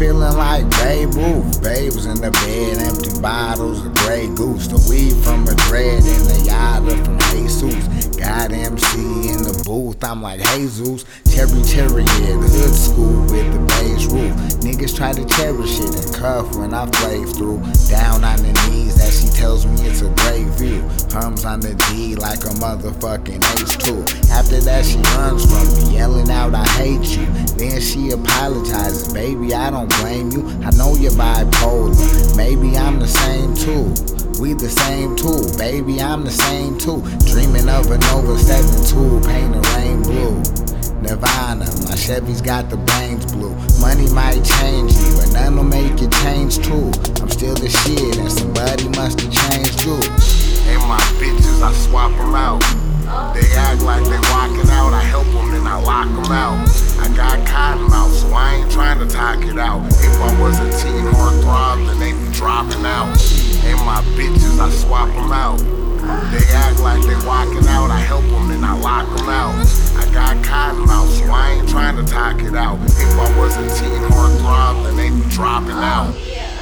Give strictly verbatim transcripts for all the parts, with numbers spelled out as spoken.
feeling like Babe Ruth. Babes in the bed, empty bottles of Grey Goose. The weed from a dread and the yada from Jesus. Got M C in the booth, I'm like Jesus. Cherry cherry, yeah, the hood school with the beige roof. Niggas try to cherish it and cuff when I play through. Down on the knees, that she tells me it's a great view. Hums on the D like a motherfucking H two. After that she runs from me, yelling out I hate you. Then she apologizes, baby I don't blame you. I know you're bipolar, maybe I'm the same too. We the same too, baby I'm the same too. Dreaming of a Nova seven two, paint the rain blue. Nirvana, my Chevy's got the brains blue. Money might change you, but none'll make you change too. I'm still the shit and somebody must have changed you. And my bitches, I swap them out. They act like they walking out, I help them and I lock them out. I got cotton mouth, so I ain't trying to talk it out. If I was a teen heartthrob, then they be dropping out. And my bitches, I swap them out. They act like they walking out, I help them and I lock them out. I got cotton mouth, so I ain't trying to talk it out. If I was a teen heartthrob, then they be dropping out.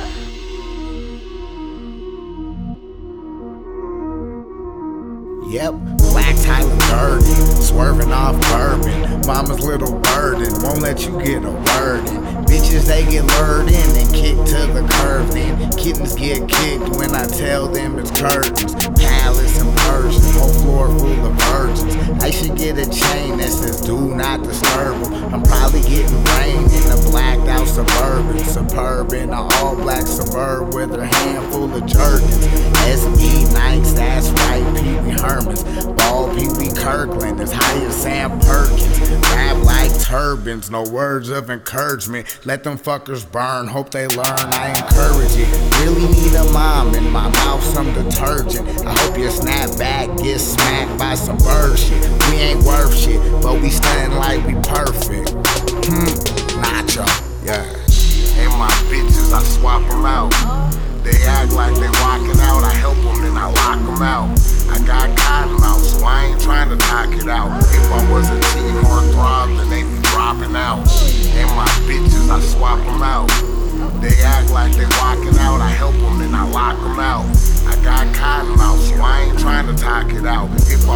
Yep, black Tyler Durden, swerving off bourbon. Mama's little burden, won't let you get a word in. Bitches, they get lured in and kicked to the curb then. Kittens get kicked when I tell them it's curtains. Palace and Persian, whole floor full of virgins. I should get a chain that says do not disturb them. I'm probably getting rain in a blacked out Suburban. Suburban, an all black suburb with a handful of jerkins. S B Nikes, that's right, Pee Wee Hermans. Ball Pee Wee Kirkland, as high as Sam Perkins. Rap like turbans, no words of encouragement. Let them fuckers burn, hope they learn, I encourage it. Really need a mom, in my mouth some detergent. I hope your snapback gets smacked by some bird shit. We ain't worth shit, but we stuntin' like we perfect. Hmm, nacho, yeah. And my bitches, I swap them out. They act like they walking out, I help them and I lock them out. I got cotton mouth, so I ain't trying to knock it out. If I was a teen heartthrob, then they be dropping out. And my bitches, I swap them out. They act like they walking out, I help them and I lock them out. I got cotton mouth, so I ain't trying to talk it out. If